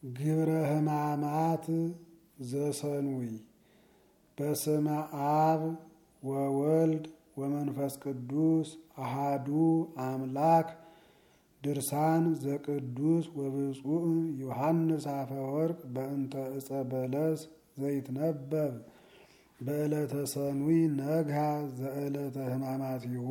ግብረ ሕማማት ዘሰኑይ በስመ አብ ወወልድ ወመንፈስ ቅዱስ አሃዱ አምላክ ድርሳን ዘቅዱስ ወብፁዕ ዮሐንስ አፈወርቅ በእንተ ዕፀ በለስ ዘይትነበብ በዕለተ ሰኑይ ነግሃ ዘዕለተ ሕማማቲሁ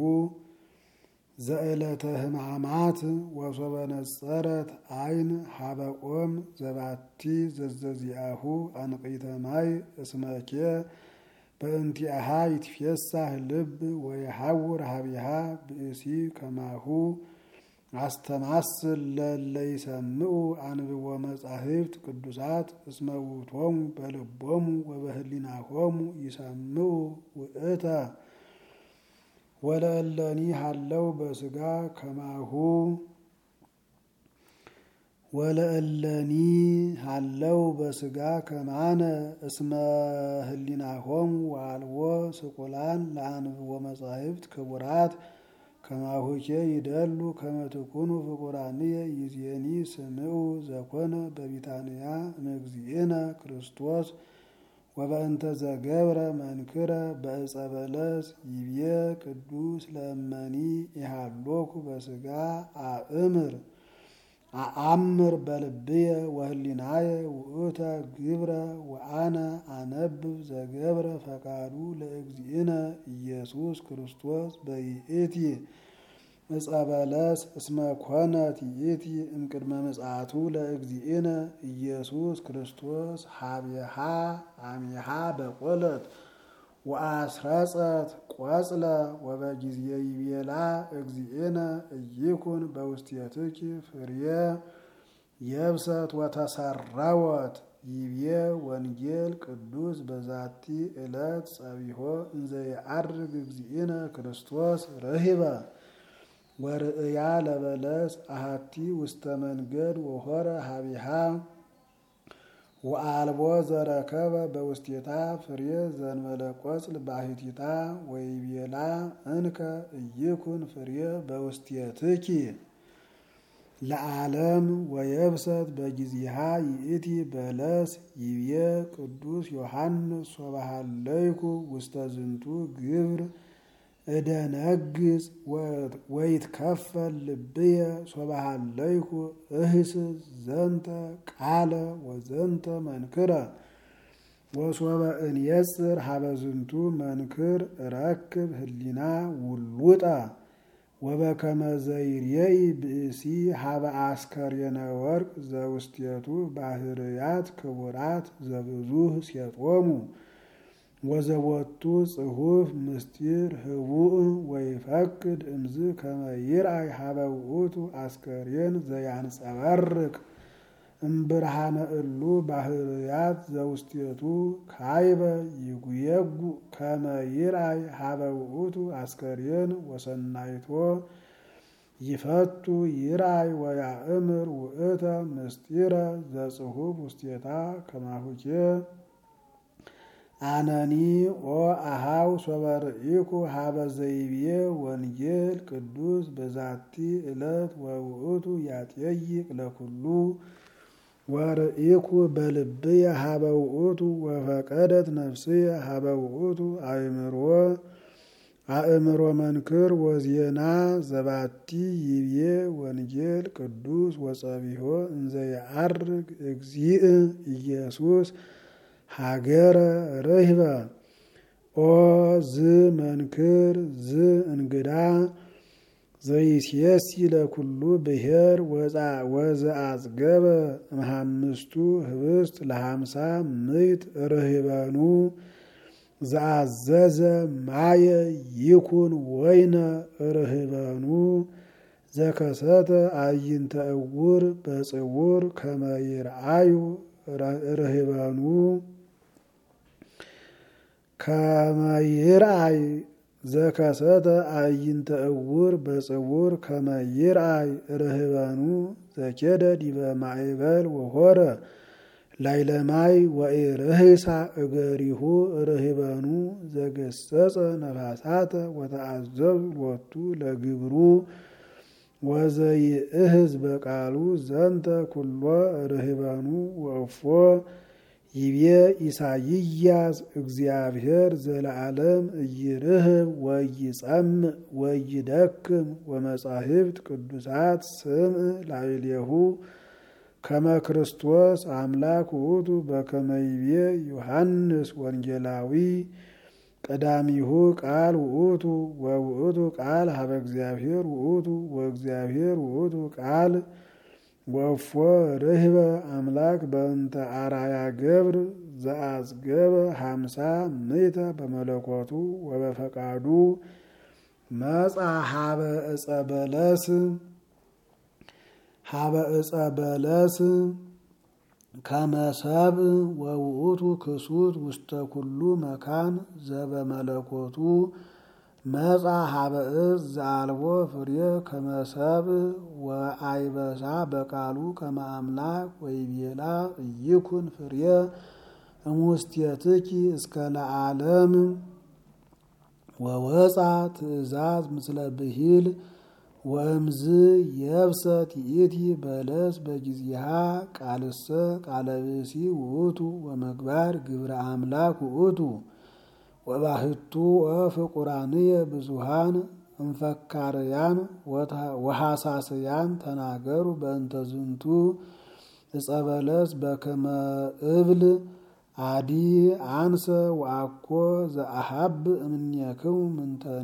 ዘዕለተ ሕማማት ወሶበ ነጸረት አይን ሀበቆም ዘባቲ ዘዘዚአሁ አንቂተ ማይ እስመኬ በእንቲአሃ ይትፌሳህ ልብ ወየሐውር ሀቢሃ ብእሲ ከማሁ አስተማስል ለለ ይሰምዑ አንብቦ መጻሕፍት ቅዱሳት እስመ ውእቶሙ በልቦሙ ወበህሊናሆሙ ይሰምዑ ውእተ ወለእለኒ ሀለው በስጋ ከማሁ ወለእለኒ ሀለው በስጋ ከማነ እስመ ህሊናሆሙ ወአልቦ ስቁላን ለአንብቦ መጻሕፍት ክቡራት ከማሁኬ ይደሉ ከመ ትኩኑ ፍቁራንየ ይዜኒ ስምዑ ዘኮነ በቢታንያ እምእግዚእነ ክርስቶስ ወበእንተ ዘገብረ መንክረ በዕፀ በለስ ይቤ ቅዱስ ለእመኒ ኢሃሎኩ በስጋ አአምር በልብየ ወህሊናየ ውእተ ግብረ ወአነ አነብብ ዘገብረ ፈቃዱ ለእግዚእነ ኢየሱስ ክርስቶስ በይእቲ ዕፀ በለስ እስመ ኮነት ይእቲ እምቅድመ ምጽአቱ ለእግዚእነ ኢየሱስ ክርስቶስ ሀቤሃ አሜሃ በቆለት ወአስረጸት ቆጽለ ወበጊዜ ይቤላ እግዚእነ ኢይኩን በውስቴትኪ ፍሬ የብሰት ወተሰረወት ይቤ ወንጌል ቅዱስ በዛቲ ዕለት ጸቢሖ እንዘ የዐርግ እግዚእነ ክርስቶስ ረሂበ ወርእያ ለበለስ አሃቲ ውስተ መንገድ ወሆረ ሀቢሃ ወአልቦ ዘረከበ በውስቴታ ፍሬ ዘንበለ ቆጽል ባሕቲታ ወይቤላ እንከ ኢይኩን ፍሬ በውስቴትኪ ለዓለም ወየብሰት በጊዜሃ ይእቲ በለስ ይቤ ቅዱስ ዮሐንስ ሶበሃለይኩ ውስተ ዝንቱ ግብር እደነግጽ ወይትከፈል ልብየ ሶበሃለይኩ እህስስ ዘንተ ቃለ ወዘንተ መንክረ ወሶበ እንየጽር ሀበ ዝንቱ መንክር እረክብ ህሊና ውሉጣ ወበከመ ዘይሬይ ብእሲ ሀበ አስከሬነ ወርቅ ዘውስቴቱ ባህርያት ክቡራት ዘብዙህ ሴጦሙ ወዘቦቱ ጽሑፍ ምስጢር ህቡእ ወይፈቅድ እምዝ ከመ ይርአይ ሀበ ውእቱ አስከሬን ዘያንጸበርቅ እምብርሃነ እሉ ባህርያት ዘውስቴቱ ካይበ ይጉየጉ ከመ ይርአይ ሀበ ውእቱ አስከሬን ወሰናይቶ ይፈቱ ይርአይ ወያእምር ውእተ ምስጢረ ዘጽሑፍ ውስቴታ ከማሁኬ አነኒ ኦ አሃው ሶበ ርኢኩ ሀበ ዘይቤ ወንጌል ቅዱስ በዛቲ ዕለት ወውእቱ ያጠይቅ ለኩሉ ወርኢኩ በልብየ ሀበ ውእቱ ወፈቀደት ነፍስየ ሀበ ውእቱ አእምሮ መንክር ወዜና ዘባቲ ይቤ ወንጌል ቅዱስ ወጸቢሖ እንዘ የዐርግ እግዚእ ኢየሱስ ሀገረ ረሂበ ኦ ዝ መንክር ዝ እንግዳ ዘይሴሲ ለኩሉ ብሔር ወዘአጽገበ እምሃምስቱ ህብስት ለሃምሳ ምዕት ርህበኑ ዘአዘዘ ማየ ይኩን ወይነ ርህበኑ ዘከሰተ አይንተ እውር በጽውር ከመ ይርአዩ ርህበኑ ከመ ይርአይ ዘከሰተ አይንተ እውር በጽውር ከመ ይርአይ ርህበኑ ዘኬደ ዲበ ማዕበል ወሆረ ላይለማይ ወኢርህሳ እገሪሁ ርህበኑ ዘገሰጸ ነፋሳተ ወተአዘዙ ሎቱ ለግብሩ ወዘይእህዝ በቃሉ ዘንተ ኩሎ ርህበኑ ወእፎ ይቤ ኢሳይያስ እግዚአብሔር ዘለዓለም ኢይርህብ ወይጸምዕ ወይደክም ወመጻሕፍት ቅዱሳት ስምዕ ላዕሌሁ ከመ ክርስቶስ አምላክ ውእቱ በከመ ይቤ ዮሐንስ ወንጌላዊ ቀዳሚሁ ቃል ውእቱ ወውእቱ ቃል ሀበ እግዚአብሔር ውእቱ ወእግዚአብሔር ውእቱ ቃል ወእፎ ርህበ አምላክ በእንተ አርአያ ገብር ዘአጽገበ 50 ምእተ በመለኮቱ ወበፈቃዱ መጻ ሀበ ዕፀ በለስ ከመ ሰብእ ወውእቱ ክሱት ውስተ ኩሉ መካን ዘበመለኮቱ መጻ ሀበ ዕፅ ዘአልቦ ፍሬ ከመ ሰብእ ወአይበሳ በቃሉ ከመ አምላክ ወይቤላ ኢይኩን ፍሬ እሙስቴትኪ እስከ ለዓለም ወወፃ ትእዛዝ ምስለ ብሂል ወእምዝ የብሰት ይእቲ በለስ በጊዜሃ ቃልሰ ቃለ ብእሲ ውእቱ ወመግባር ግብረ አምላክ ውእቱ ወባህቱ ወፍቁራንየ ብዙሃን እንፈካርያን ወሐሳስያን ተናገሩ በእንተ ዝንቱ ዕፀ በለስ በከመ እብል አዲ አንሰ ወአኮ ዘአሐብ እምኔክሙ ምንተኒ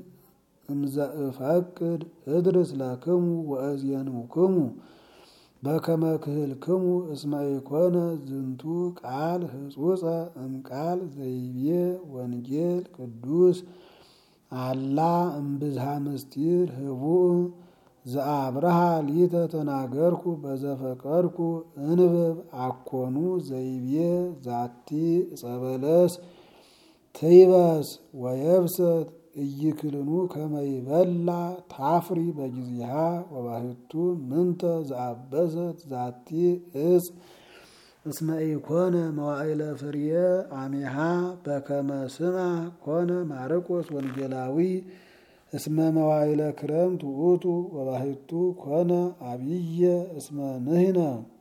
እምዘእፈቅድ እድርስ ለክሙ ወእዜንክሙ በከመ ክህልክሙ እስመ ኢኮነ ዝንቱ ቃል ህጹጸ እምቃል ዘይቤ ወንጌል ቅዱስ አላ እምብዝሃ ምስጢር ህቡእ ዘአብርሃ ሊተ ተናገርኩ በዘፈቀድኩ እንብብ አኮኑ ዘይቤ ዛቲ ዕፀ በለስ ትይበስ ወየብሰት ኢይክልኑ ከመ ይበላ ታፍሪ በጊዜሃ ወባህቱ ምንተ ዘአበሰት ዛቲ ዕፅ እስመ ኢኮነ መዋዕለ ፍሬ አሜሃ በከመ ስምዐ ኮነ ማርቆስ ወንጌላዊ እስመ መዋዕለ ክረምት ውእቱ ወባህቱ ኮነ አብየ እስመ ንሕነ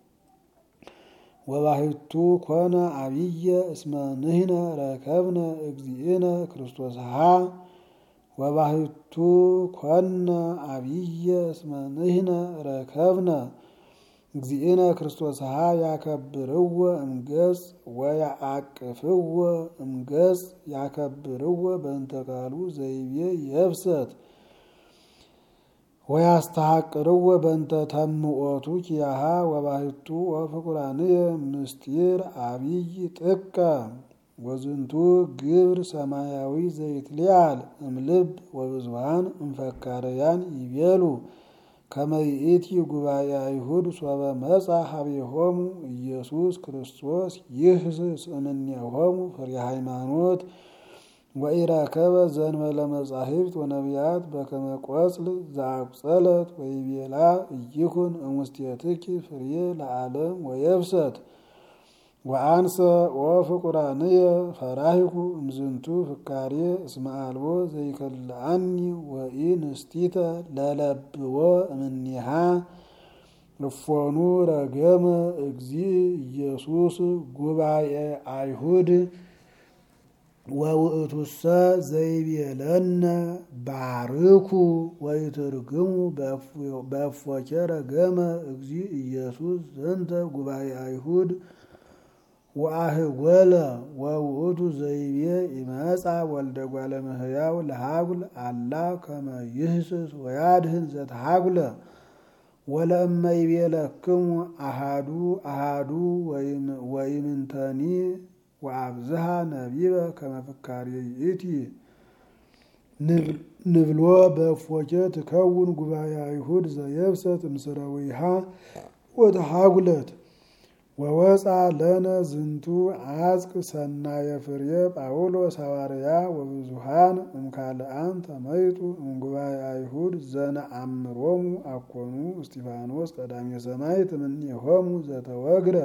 ረከብነ እግዚእነ ክርስቶስሃ ወባህቱ ኮነ አብየ እስመ ንሕነ ረከብነ እግዚእነ ክርስቶስሃ ያከብርዎ እምገጽ ወያአቅፍዎ እምገጽ ያከብርዎ በእንተ ቃሉ ዘይቤ የብሰት ወያስተሐቅርዎ በእንተ ተምኦቱ ኪያሃ ወባህቱ ወፍቁራንየ ምስጢር አብይ ጥቀ ወዝንቱ ግብር ሰማያዊ ዘይትሊአል እምልብ ወብዙሃን እምፈካርያን ይቤሉ ከመ ይእቲ ጉባኤ አይሁድ ሶበ መጻ ሀቤሆሙ ኢየሱስ ክርስቶስ ይህስስ እምኔሆሙ ፍሬ ሃይማኖት ወኢረከበ ዘእንበለ መጻሕፍት ወነቢያት በከመ ቆጽል ዘአቁጸለት ወይቤላ ኢይኩን እሙስቴትኪ ፍሬ ለዓለም ወየብሰት ወአንሰ ወፍቁራንየ ፈራሂኩ እምዝንቱ ፍካሬ እስመ አልቦ ዘይከልአኒ ወኢንስቲተ ለለብዎ እምኔሃ እፎኑ ረገመ እግዚእ ኢየሱስ ጉባኤ አይሁድ ወውእቱሰ ዘይቤለነ ባርኩ ወይትርግሙ በእፎኬ ረገመ እግዚእ ኢየሱስ ዘንተ ጉባኤ አይሁድ ወአህጎለ ወውእቱ ዘይቤ ይመጻ ወልደ እጓለ እመሕያው ለሃጉል አላ ከመ ይህስስ ወያድህን ዘተሃጉለ ወለእመ ይቤለክሙ አሃዱ ወይምንተኒ ወአብዝሃ ነቢበ ከመ ፍካሬ ይእቲ ንብሎ በእፎኬ ትከውን ጉባኤ አይሁድ ዘየብሰት እምስረዊሃ ወተሃጉለት ወወፃ ለነ ዝንቱ አጽቅ ሰናየ ፍሬ ጳውሎስ ሐዋርያ ወብዙሃን እምካልአን ተመይጡ እምጉባኤ አይሁድ ዘነአምሮሙ አኮኑ እስጢፋኖስ ቀዳሜ ሰማዕት እምኔሆሙ ዘተወግረ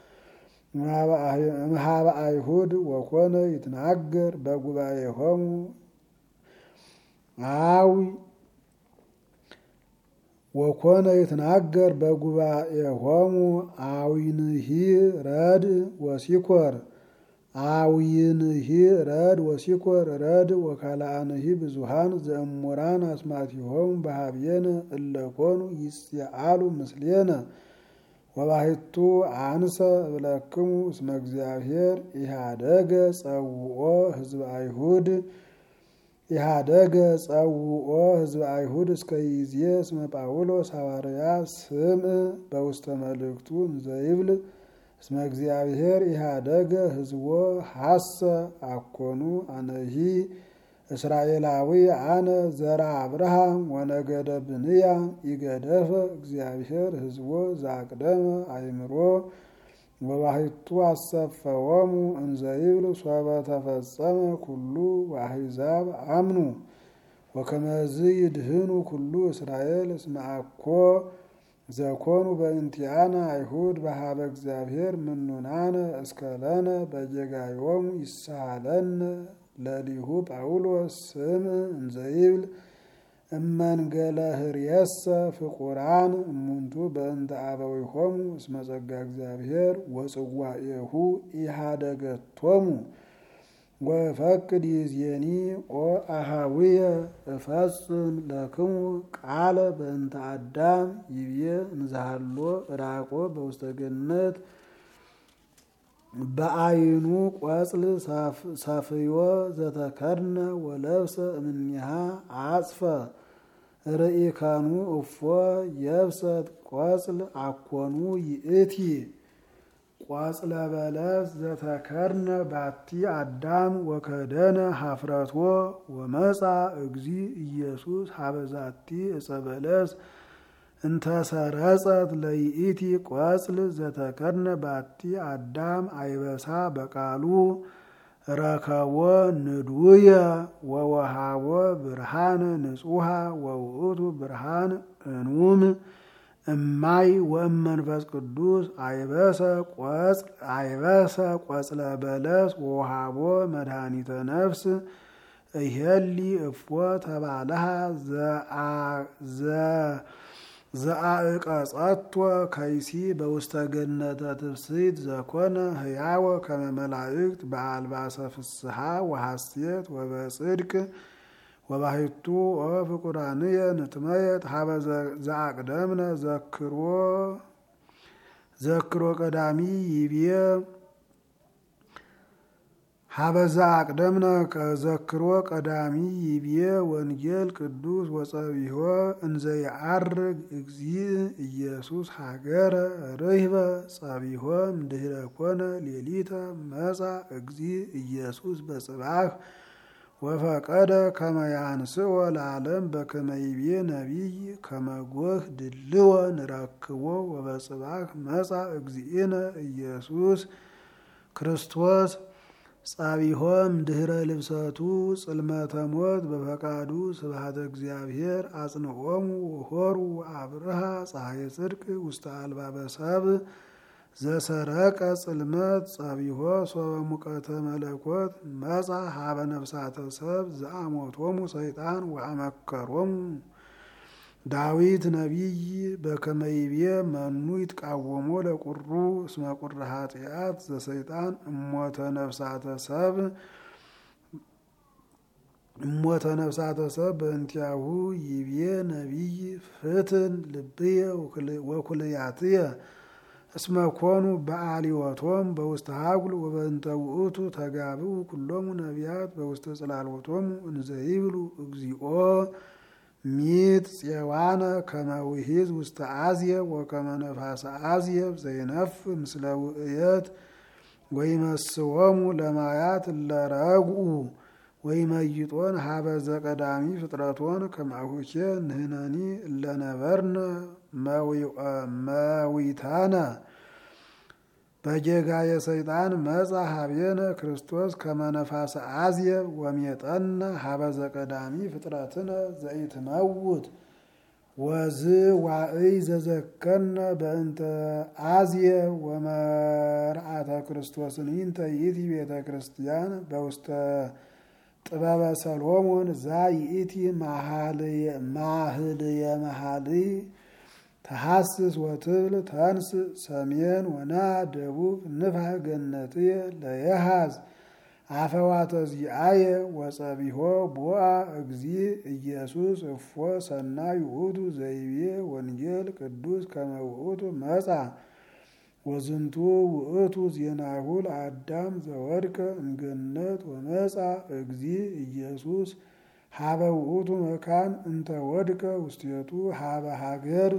እምኀበ አይሁድ ወኮነ ይትናገር በጉባኤሆሙ ወኮነ ይትናገር በጉባኤሆሙ አዊንሂ ረድ ወሲኮር አዊንሂ ረድ ወሲኮር ረድ ወካልአንሂ ብዙሃን ዘእሙራን አስማቲሆሙ በሀብየነ እለኮኑ ይስአሉ ምስሌነ ወባሕቱ አንሰ እብለክሙ እስመ እግዚአብሔር ኢሃደገ ጸውኦ ህዝበ አይሁድ ኢሃደገ ጸውኦ ህዝበ አይሁድ እስከ ይዜ እስመ ጳውሎስ ሐዋርያ ስምዕ በውስተ መልእክቱ እንዘይብል እስመ እግዚአብሔር ኢሃደገ ህዝቦ ሐሰ አኮኑ አነሂ እስራኤላዊ አነ ዘራ አብርሃም ወነገደ ብንያ ይገደፈ እግዚአብሔር ህዝቦ ዘአቅደመ አእምሮ ወባሕቱ አሰፈወሙ እንዘይብል ሶበ ተፈጸመ ኩሉ ወአሕዛብ አምኑ ወከመዝ ይድህኑ ኩሉ እስራኤል እስመ አኮ ዘኮኑ በእንቲአነ አይሁድ በሀበ እግዚአብሔር ምኑናነ እስከለነ በጌጋዮሙ ይሳለነ ለሊሁ ጳውሎስ ስምዕ እንዘይብል እመንገለ ህርየሰ ፍቁራን እሙንቱ በእንተ አበዊሆሙ እስመ ጸጋ እግዚአብሔር ወጽዋኤሁ ኢሃደገቶሙ ወፈቅድ ይዜኒ ኦ አሃዊየ እፈጽም ለክሙ ቃለ በእንተ አዳም ይብዬ እንዛሃሎ ራቆ በውስተ ገነት በአይኑ ቆጽል ሳፍዮ ዘተከድነ ወለብሰ እምኔሃ አጽፈ ርኢካኑ እፎ የብሰት ቆጽል አኮኑ ይእቲ ቆጽለ በለስ ዘተከድነ ባቲ አዳም ወከደነ ሀፍረቶ ወመጻ እግዚ ኢየሱስ ሀበዛቲ እጸ በለስ እንተሰረጸት ለይእቲ ቆጽል ዘተከድነ ባቲ አዳም አይበሳ በቃሉ ረከቦ ንዱየ ወወሃቦ ብርሃነ ንጹሃ ወውእቱ ብርሃን እንውም እማይ ወእመንፈስ ቅዱስ አይበሰ ቆጽለ በለስ ወወሃቦ መድኃኒተ ነፍስ እሄሊ እፎ ተባለሃ ዘአዕቀጸቶ ከይሲ በውስተ ገነተ ትፍስሕት ዘኮነ ህያወ ከመ መላእክት በአልባሰ ፍስሐ ወሐሴት ወበጽድቅ ወባሕቱ ፍቁራንየ ንትመየጥ ሀበ ዘአቅደምነ ዘክሮ ቀዳሚ ይብዬ ሀበዛ አቅደምነ ከዘክሮ ቀዳሚ ይብዬ ወንጌል ቅዱስ ወጸቢሖ እንዘ የዐርግ እግዚእ ኢየሱስ ሀገረ ርህበ ጸቢሖ እምድኅረ ኮነ ሌሊተ መጻ እግዚእ ኢየሱስ በጽባሕ ወፈቀደ ከመ ያንስኦ ለዓለም በከመ ይቤ ነቢይ ከመ ጎህ ድልዎ ንረክቦ ወበጽባሕ መጻ እግዚእነ ኢየሱስ ክርስቶስ ጸቢሖ እምድኅረ ልብሰቱ ጽልመተ ሞት በፈቃዱ ስብሐተ እግዚአብሔር አጽንዖሙ ወሖሩ አብርሃ ፀሐየ ጽድቅ ውስተ አልባበ ሰብእ ዘሰረቀ ጽልመት ጸቢሖ ሶበ ሙቀተ መለኮት መጻ ሀበ ነፍሳተ ሰብእ ዘአሞቶሙ ሰይጣን ወአመከሮሙ ዳዊት ነቢይ በከመ ይቤ መኑ ይትቃወሞ ለቁሩ እስመ ቁረ ኃጢአት ዘሰይጣን እሞተ ነፍሳተ ሰብእ በእንቲአሁ ይቤ ነቢይ ፍትን ልብየ ወኩልያትየ እስመ ኮኑ በአልዮቶሙ በውስተ ሀጉል ወበእንተ ውእቱ ተጋብኡ ኩሎሙ ነቢያት በውስተ ጽላሎቶሙ እንዘ ይብሉ እግዚኦ ሚት ጽዋነ ከመ ውሒዝ ውስተ አዝየብ ወከመ ነፋሰ አዝየብ ዘይነፍ ምስለ ውእየት ወይመስዎሙ ለማያት እለረግኡ ወይመይጦን ሀበ ዘቀዳሚ ፍጥረቶን ከማሁኬ ንሕነኒ እለነበርነ መዊታነ በጌጋየ ሰይጣን መጻ ሀቤነ ክርስቶስ ከመ ነፋሰ አዝየብ ወሜጠነ ሀበ ዘቀዳሚ ፍጥረትነ ዘይትመውት ወዝ ዋዕይ ዘዘከርነ በእንተ አዝየብ ወመርዓተ ክርስቶስን ይንተ ይእቲ ቤተ ክርስቲያን በውስተ ጥበበ ሰሎሞን ዛ ይእቲ ማህልየ መሃልይ ተሐስስ ወትብል ተንስ ሰሜን ወና ደቡብ ንፍሐ ገነትየ ለየሃዝ አፈዋተ ዚአየ ወጸቢሖ ቦአ እግዚእ ኢየሱስ እፎ ሰናይ ውእቱ ዘይቤ ወንጌል ቅዱስ ከመ ውእቱ መጻ ወዝንቱ ውእቱ ዜናሁ ለአዳም ዘወድቀ እምገነት ወመጻ እግዚእ ኢየሱስ ሀበ ውእቱ መካን እንተ ወድቀ ውስቴቱ ሀበ ሀገር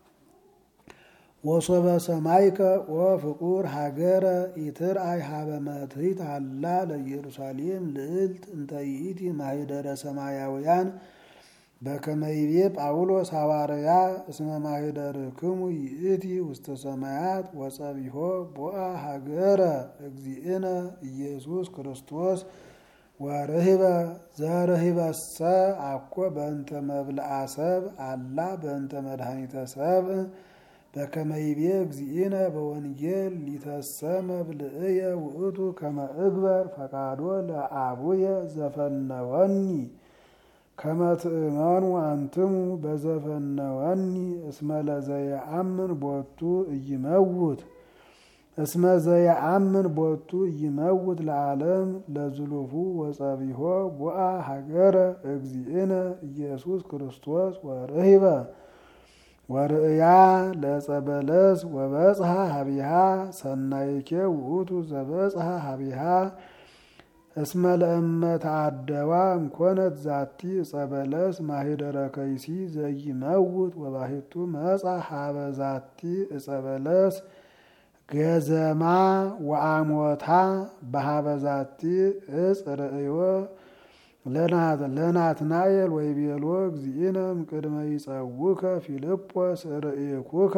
ወሶበ ሰማይከ ወፍቁር ሀገረ ኢትርአይ ሀበ መትሕት አላ ለኢየሩሳሌም ልዕልት እንተ ይእቲ ማኅደረ ሰማያውያን በከመ ይቤ ጳውሎስ ሐዋርያ እስመ ማኅደርክሙ ይእቲ ውስተ ሰማያት ወጸቢሖ ቦአ ሀገረ እግዚእነ ኢየሱስ ክርስቶስ ወርህበ ዘርህበሰ አኮ በእንተ መብልዐ ሰብእ አላ በእንተ መድኃኒተ ሰብእ በከመ ይቤ እግዚእነ በወንጌል ሊተሰ መብልዕየ ውእቱ ከመ እግበር ፈቃዶ ለአቡየ ዘፈነወኒ ከመ ትእመኑ አንትሙ በዘፈነወኒ እስመ ለዘየአምን ቦቱ ኢይመውት እስመ ዘየአምን ቦቱ ኢይመውት ለዓለም ለዝሉፉ ወጸቢሖ ቦአ ሀገረ እግዚእነ ኢየሱስ ክርስቶስ ወርህበ ወርእያ ለዕፀ በለስ ወበጽሐ ሀቢሃ ሰናይኬ ውእቱ ዘበጽሐ ሀቢሃ እስመ ለእመ ተዓደዋ እምኮነት ዛቲ ዕፀ በለስ ማኅደረ ከይሲ ዘይመውት ወባሕቱ መጻ ሀበ ዛቲ ዕፀ በለስ ገዘማ ወአሞታ በሀበ ዛቲ ዕፅ ርእዮ ለናትናኤል ወይቤሎ እግዚእነ እምቅድመ ይጸውከ ፊልጶስ ርእይኩከ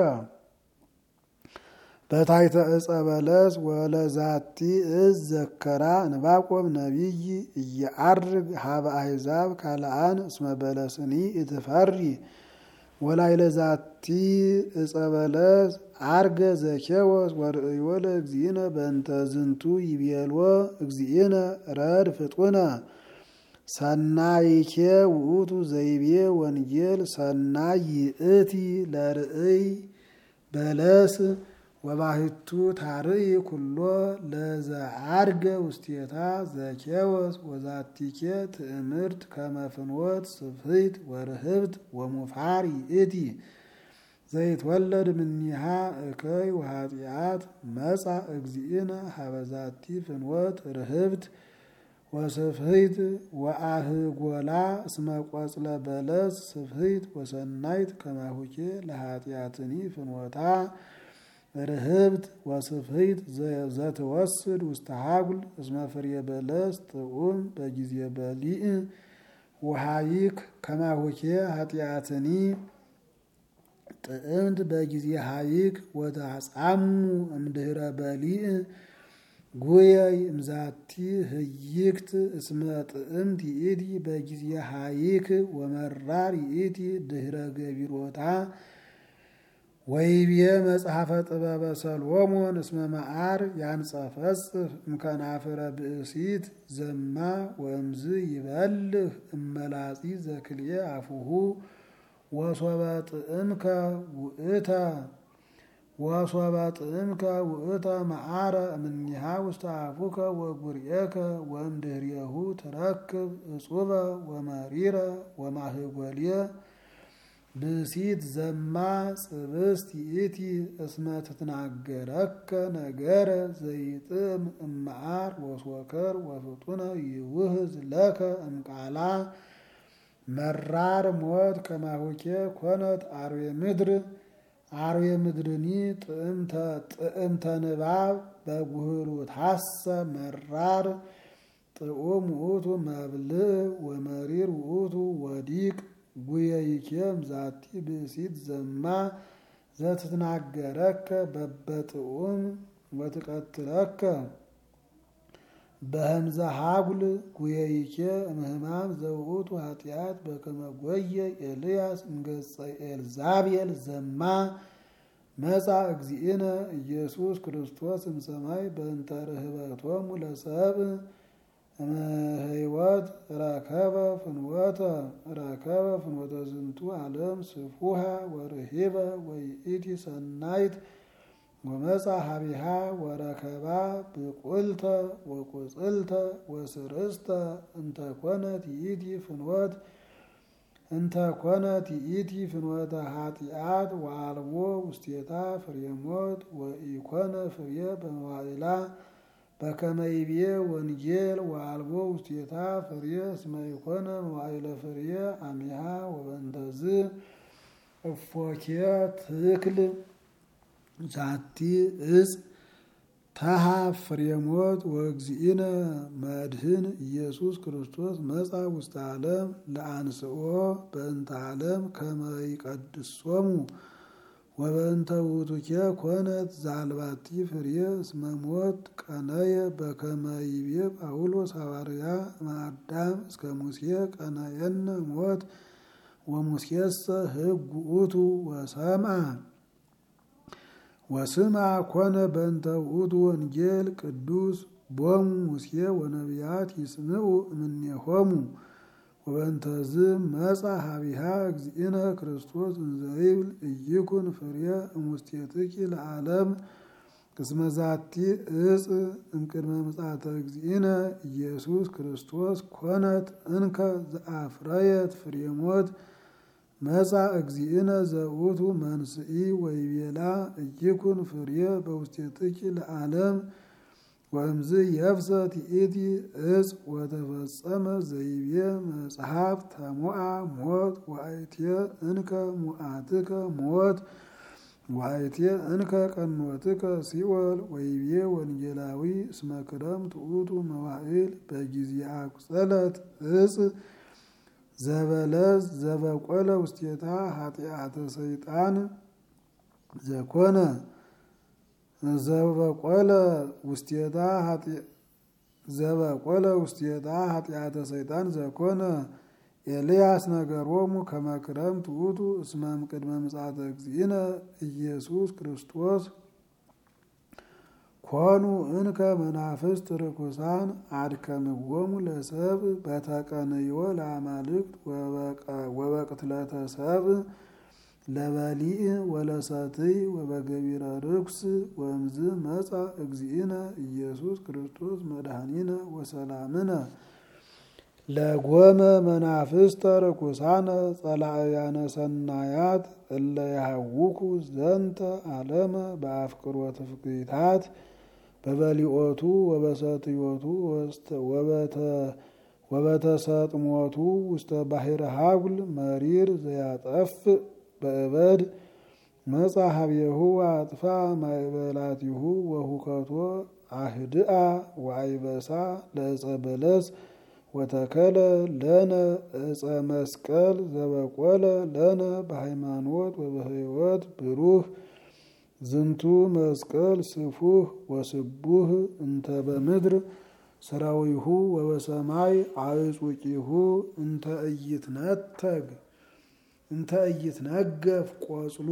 በታሕተ ዕፀ በለስ ወለዛቲ ዕፅ ዘከራ ዕንባቆም ነቢይ ኢየዐርግ ሀበ አሕዛብ ካልአን እስመ በለስኒ ኢትፈሪ ወላዕለ ዛቲ ዕፀ በለስ ዐርገ ዘኬዎስ ወርእዮ ለእግዚእነ በእንተ ዝንቱ ይቤሎ እግዚእነ ረድ ፍጡነ ሰናይኬ ውእቱ ዘይቤ ወንጌል ሰናይ ይእቲ ለርእይ በለስ ወባሕቱ ታርኢ ኩሎ ለዘዐርገ ውስቴታ ዘኬዎስ ወዛቲኬ ትእምርት ከመ ፍኖት ስፍሕት ወርህብት ወሙፋር ይእቲ ዘይትወለድ እምኔሃ እከይ ወኃጢአት መጻ እግዚእነ ሀበ ዛቲ ፍኖት ርህብት ወስፍሕት ወአህጎላ እስመ ቆጽለ በለስ ስፍሕት ወሰናይት ከማሁኬ ለኃጢአትኒ ፍኖታ ርህብት ወስፍሕት ዘትወስድ ውስተ ሀጉል እስመ ፍሬ በለስ ጥዑም በጊዜ በሊዕ ወሃይክ ከማሁኬ ኃጢአትኒ ጥዕምት በጊዜ ሃይክ ወተጻሙ እምድኅረ በሊዕ ጉየይ እምዛቲ ህይክት እስመ ጥዕምት ይእቲ በጊዜ ሃይክ ወመራር ይእቲ ድኅረ ገቢሮታ ወይቤ መጽሐፈ ጥበበ ሰሎሞን እስመ መዓር ያንጸፈጽፍ እምከናፍረ ብእሲት ዘማ ወእምዝ ይበልህ እመላጺ ዘክልኤ አፉሁ ወሶበ ጥዕምከ ውእተ መዓረ እምኔሃ ውስተ አፉከ ወጉርኤከ ወእምድኅሬሁ ትረክብ እጹበ ወመሪረ ወማህጎልየ ብእሲት ዘማ ጽብስት ይእቲ እስመ ትትናገረከ ነገረ ዘይጥም እመዓር ወሶከር ወፍጡነ ይውህዝ ለከ እምቃላ መራር ሞት ከማሁኬ ኮነት አርዌ ምድር አርዌ ምድርኒ ጥዕምተ ንባብ በጉህሉትሐሰ መራር ጥዑም ውእቱ መብልዕ ወመሪር ውእቱ ወዲቅ ጉየይኬም ዛቲ ብእሲት ዘማ ዘትትናገረከ በበጥዑም ወትቀትለከ በህምዘ ሀጉል ጉየይኬ እምህማም ዘውእቱ ኃጢአት በከመ ጐየ ኤልያስ እምገጸ ኤልዛቤል ዘማ መጻ እግዚእነ ኢየሱስ ክርስቶስ እምሰማይ በእንተ ርህበቶሙ ለሰብእ ህይወት ረከበ ፍኖተ ዝንቱ ዓለም ስፉሃ ወርሂበ ወይእቲ ሰናይት ወመጻ ሀቢሃ ወረከባ ብቁልተ ወቁጽልተ ወስርስተ እንተኮነት ይእቲ ፍኖተ ኃጢአት ወአልቦ ውስቴታ ፍሬ ሞት ወኢኮነ ፍሬ በመዋዕላ በከመ ይቤ ወንጌል ወአልቦ ውስቴታ ፍሬ እስመ ኢኮነ መዋዕለ ፍሬ አሚሃ ወበእንተዝ እፎኬ ትክል ዛቲ እጽ ተሃብ ፍሬ ሞት ወእግዚእነ መድህን ኢየሱስ ክርስቶስ መጻ ውስተ ዓለም ለአንስኦ በእንተ ዓለም ከመ ይቀድሶሙ ወበእንተ ውእቱኬ ኮነት ዛልባቲ ፍሬ እስመ ሞት ቀነየ በከመ ይቤ ጳውሎስ ሐዋርያ እምአዳም እስከ ሙሴ ቀነየነ ሞት ወሙሴሰ ሕግ ውእቱ ወስምዐ ኮነ በእንተ ውእቱ ወንጌል ቅዱስ ቦሙ ሙሴ ወነቢያት ይስምዑ እምኔሆሙ ወበእንተዝ መጻ ሀቢሃ እግዚእነ ክርስቶስ እንዘ ይብል ኢይኩን ፍሬ እሙስቴትኪ ለዓለም እስመ ዛቲ እጽ እምቅድመ ምጽአተ እግዚእነ ኢየሱስ ክርስቶስ ኮነት እንከ ዘአፍረየት ፍሬ ሞት መጻ እግዚእነ ዘውቱ መንስኢ ወይቤላ ኢይኩን ፍሬ በውስቴትኪ ለዓለም ወእምዝ የብሰት ይእቲ እጽ ወተፈጸመ ዘይቤ መጽሐፍ ተሙአ ሞት ወአይትየ እንከ ሙአትከ ሞት ወአይትየ እንከ ቀኖትከ ሲኦል ወይቤ ወንጌላዊ እስመ ክረምት ውእቱ መዋዕል በጊዜ አቁጸለት እጽ ዘበለዝ ዘበቆለ ውስቴታ ኃጢአተ ሰይጣን ዘኮነ ዘበቆለ ውስቴታ ኃጢአተ ሰይጣን ዘኮነ ኤልያስ ነገሮሙ ከመ ክረምት ውእቱ እስመ እምቅድመ ምጽአተ እግዚእነ ኢየሱስ ክርስቶስ ኮኑ እንከ መናፍስት ርኩሳን አድከምዎሙ ለሰብእ በተቀንዮ ለአማልክት ወበቅትለተ ሰብእ ለበሊዕ ወለሰትይ ወበገቢረ ርኩስ ወእምዝ መጻ እግዚእነ ኢየሱስ ክርስቶስ መድኃኒነ ወሰላምነ ለጎመ መናፍስተ ርኩሳነ ጸላእያነ ሰናያት እለ ያሃውኩ ዘንተ ዓለመ በአፍቅሮተ ፍግታት በበሊኦቱ ወበሰትዮቱ ወበተሰጥሞቱ ውስተ ባሕረ ሀጉል መሪር ዘያጠፍእ በእበድ መጻ ሀቤሁ አጥፋ ማእበላቲሁ ወሁከቶ አህድአ ወአይበሳ ለዕፀ በለስ ወተከለ ለነ ዕፀ መስቀል ዘበቆለ ለነ በሃይማኖት ወበህይወት ብሩህ ዝንቱ መስቀል ስፉህ ወስቡህ እንተ በምድር ሰራዊሁ ወበሰማይ አዕጹቂሁ እንተ ኢይትነገፍ ቆጽሉ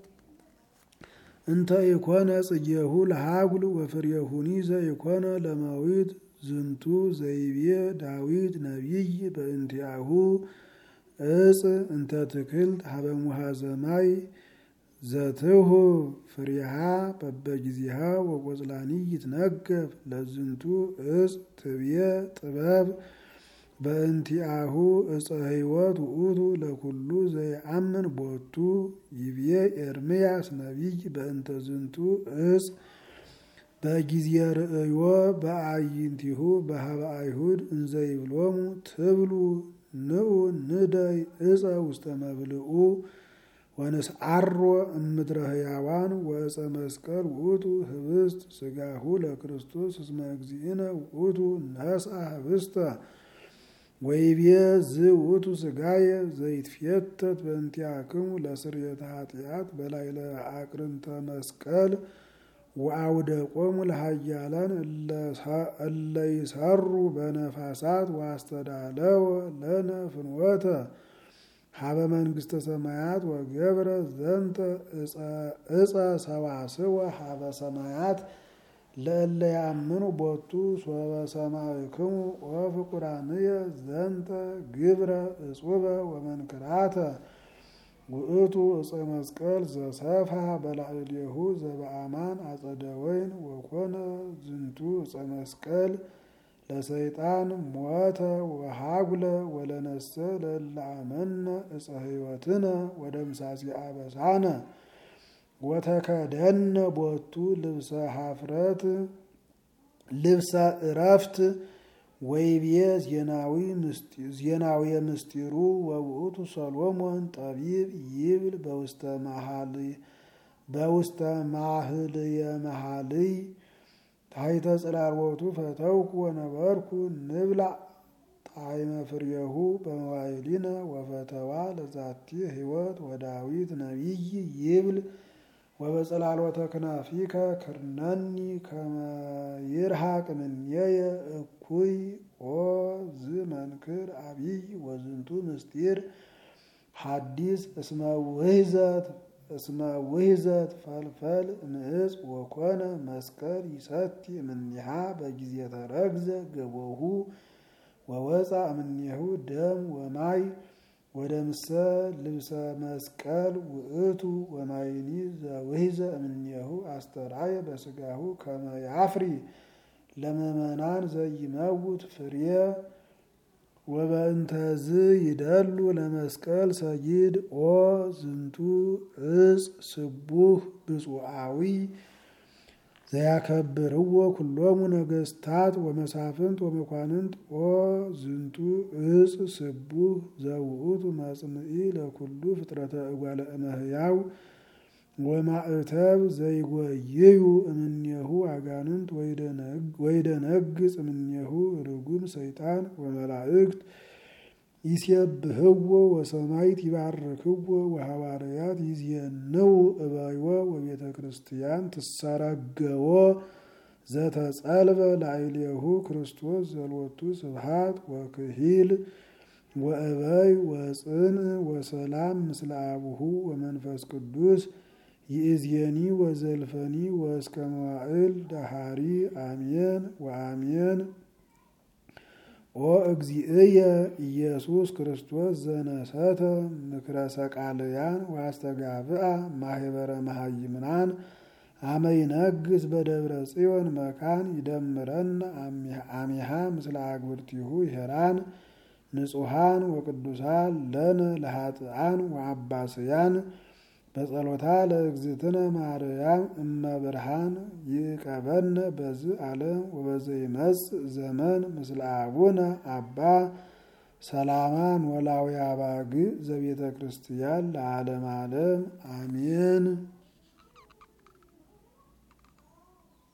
እንተ ኢኮነ ጽጌሁ ለሃጉል ወፍሬሁኒ ዘኢኮነ ለማዊት ዝንቱ ዘይቤ ዳዊት ነቢይ በእንቲአሁ እጽ እንተ ትክልት ሀበ ሙሃዘማይ ዘትሁ ፍሬሃ በበጊዜሃ ወቆጽላኒ ይትነገፍ ለዝንቱ እጽ ትብየ ጥበብ በእንቲአሁ እፀ ሕይወት ውእቱ ለኩሉ ዘይአምን ቦቱ ይብየ ኤርምያስ ነቢይ በእንተ ዝንቱ እጽ በጊዜ ርእዮ በአዕይንቲሁ በሀበ አይሁድ እንዘ ይብሎሙ ትብሉ ንዑ ንደይ ዕፀ ውስተ መብልኡ ወንስዓሮ እምድረ ሕያዋን ወዕፀ መስቀል ውእቱ ህብስት ሥጋሁ ለክርስቶስ እስመ እግዚእነ ውእቱ ነስአ ህብስተ ወይቤ ዝውእቱ ሥጋየ ዘይትፌተት በእንቲአክሙ ለስርየተ ኃጢአት በላዕለ አቅርንተ መስቀል ወአውደቆሙ ለኃያላን እለ ይሠሩ በነፋሳት ወአስተዳለወ ለነ ፍኖተ ሀበ መንግሥተ ሰማያት ወገብረ ዘንተ ዕፀ ሰዋስወ ሀበ ሰማያት ለእለ ያምኑ ቦቱ ሶበ ሰማዕክሙ ወፍቁራንየ ዘንተ ግብረ እጹበ ወመንክራተ ውእቱ ዕፀ መስቀል ዘሰፍሐ በላዕሌሁ ዘበአማን አጸደ ወይን ወኮነ ዝንቱ ዕፀ መስቀል ለሰይጣን ሞተ ወሃጉለ ወለነሰ ለእለ አመነ ዕፀ ሕይወትነ ወደምሳሴ አበሳነ ወተከደነ ቦቱ ልብሰ ኀፍረት ልብሰ ዕረፍት ወይቤ ዜናዊ ምስጢሩ ወውእቱ ሰሎሞን ጠቢብ ይብል በውስተ ማህልየ መኃልይ ታሕተ ጽላሎቱ ፈተውኩ ወነበርኩ ንብላዕ ጣዕመ ፍሬሁ በመዋዕሊነ ወፈተዋ ለዛቲ ሕይወት ወዳዊት ነቢይ ይብል ወበጽላሎተ ክናፊከ ክርነኒ ከመ ይርሐቅ እምኔየ እኩይ ኦ ዝመንክር አቢይ ወዝንቱ ምስጢር ሐዲስ እስመ ውሕዘት ፈልፈል እምዕፅ ወኮነ መስቀል ይሰቲ እምኔሃ በጊዜ ተረግዘ ገቦሁ ወወፃ እምኔሁ ደም ወማይ ወደምሰ ልብሰ መስቀል ውእቱ ወማይኒ ዘውሕዘ እምኔሁ አስተርአየ በሥጋሁ ከመ ያፍሪ ለምእመናን ዘይመውት ፍሬ ወበእንተዝ ይደሉ ለመስቀል ሰጊድ ኦ ዝንቱ ዕፅ ስቡህ ብፁዓዊ ዘያከብርዎ ኩሎሙ ነገስታት ወመሳፍንት ወመኳንንት ኦ ዝንቱ ዕፅ ስቡህ ዘውእቱ መጽምዒ ለኩሉ ፍጥረተ እጓለ እመሕያው ወማዕተብ ዘይጐይዩ እምኔሁ አጋንንት ወይደነግጽ እምኔሁ ርጉም ሰይጣን ወመላእክት ይሴብሕዎ ወሰማይት ይባርክዎ ወሐዋርያት ይዜንው እበይዎ ወቤተ ክርስቲያን ትሰረገዎ ዘተጸልበ ላዕሌሁ ክርስቶስ ዘሎቱ ስብሐት ወክሂል ወእበይ ወጽንዕ ወሰላም ምስለ አቡሁ ወመንፈስ ቅዱስ ይእዜኒ ወዘልፈኒ ወእስከ መዋዕል ደሃሪ አሜን ወአሜን። ኦ እግዚእየ ኢየሱስ ክርስቶስ ዘነሰተ ምክረ ሰቃልያን ወአስተጋብአ ማህበረ መሃይምናን አመ ይነግስ በደብረ ጽዮን መካን ይደምረን አሚሃ ምስለ አግብርቲሁ ይሄራን ንጹሐን ወቅዱሳን ለነ ለኃጥኣን ወአባስያን በጸሎታ ለእግዝእትነ ማርያም እመ ብርሃን ይቀበነ በዝ ዓለም ወበዘይመጽእ ዘመን ምስለ አቡነ አባ ሰላማ ኖላዊ አባግ ዘቤተ ክርስቲያን ለዓለም ዓለም አሜን።